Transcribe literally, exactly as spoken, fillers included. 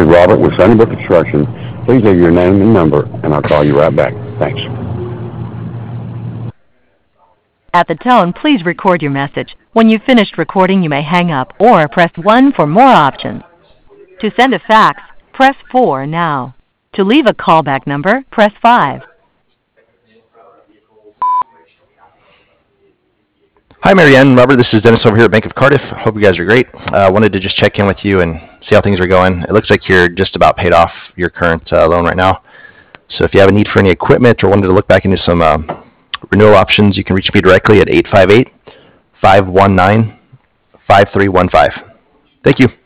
Robert with Sunnybrook Construction. Please leave your name and number, and I'll call you right back. Thanks. At the tone, please record your message. When you've finished recording, you may hang up or press one for more options. To send a fax, press four now. To leave a callback number, press five. Hi, Marianne, Robert. This is Dennis over here at Bank of Cardiff. Hope you guys are great. I uh, wanted to just check in with you and see how things are going. It looks like you're just about paid off your current uh, loan right now. So if you have a need for any equipment or wanted to look back into some uh, renewal options, you can reach me directly at eight five eight, five one nine, five three one five. Thank you.